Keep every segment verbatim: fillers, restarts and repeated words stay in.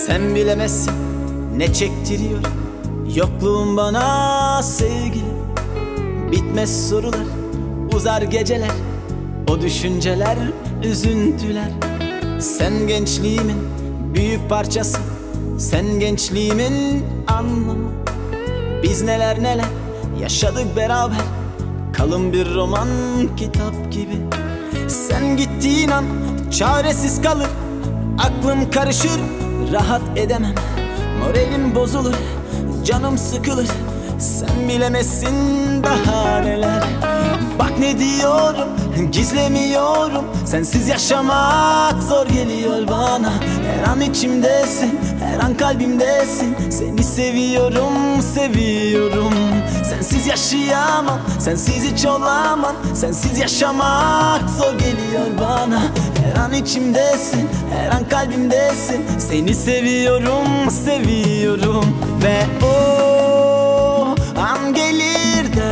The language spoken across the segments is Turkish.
Sen bilemezsin ne çektiriyor yokluğun bana sevgilim. Bitmez sorular, uzar geceler, o düşünceler, üzüntüler. Sen gençliğimin büyük parçası, sen gençliğimin anlamı. Biz neler neler yaşadık beraber, kalın bir roman kitap gibi. Sen gittiğin an çaresiz kalır, aklım karışır, rahat edemem. Moralim bozulur, canım sıkılır. Sen bilemezsin daha neler. Bak ne diyorum, gizlemiyorum. Sensiz yaşamak zor geliyor bana. Her an içimdesin, her an kalbimdesin. Seni seviyorum, seviyorum. Sensiz yaşayamam, sensiz hiç olamam. Sensiz yaşamak zor geliyor bana. Her an içimdesin, her an kalbimdesin. Seni seviyorum, seviyorum. Ve o an gelir de,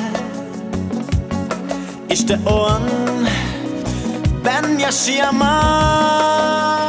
İşte o an ben yaşayamam.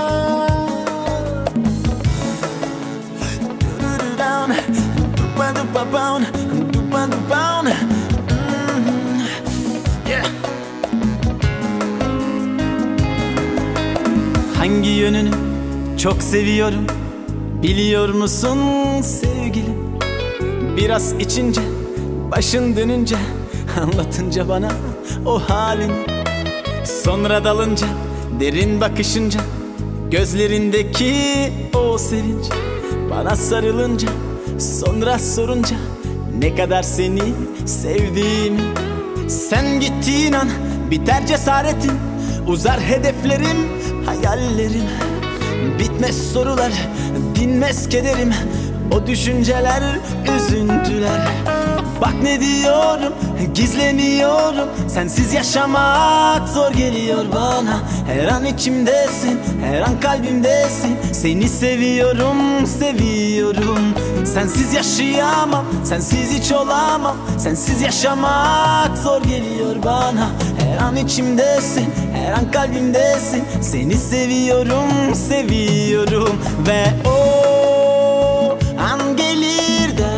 Hangi yönünü çok seviyorum biliyor musun sevgilim? Biraz içince, başın dönünce, anlatınca bana o halini. Sonra dalınca, derin bakışınca, gözlerindeki o sevinç. Bana sarılınca, sonra sorunca ne kadar seni sevdiğimi. Sen gittiğin an biter cesaretim, uzar hedeflerim, hayallerim. Bitmez sorular, dinmez kederim, o düşünceler, üzüntüler. Bak ne diyorum, gizlemiyorum. Sensiz yaşamak zor geliyor bana. Her an içimdesin, her an kalbimdesin. Seni seviyorum, seviyorum. Sensiz yaşayamam, sensiz hiç olamam. Sensiz yaşamak zor geliyor bana. Her an içimdesin, her an kalbimdesin. Seni seviyorum, seviyorum. Ve o an gelir de,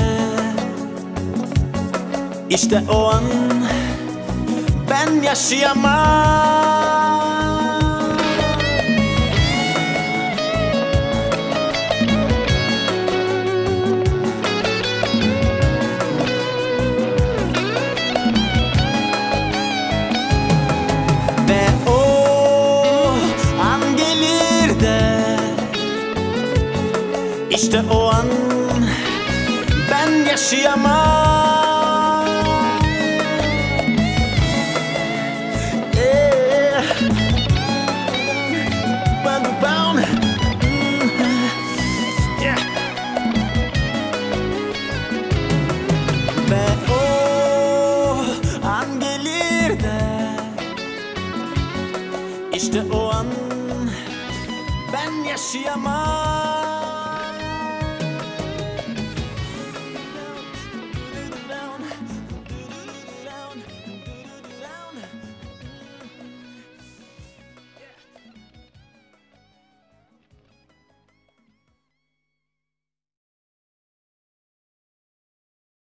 İşte o an ben yaşayamam. Ve o an gelir de, İşte o an ben yaşayamam. Ve o an gelir de, İşte o an ben yaşayamam.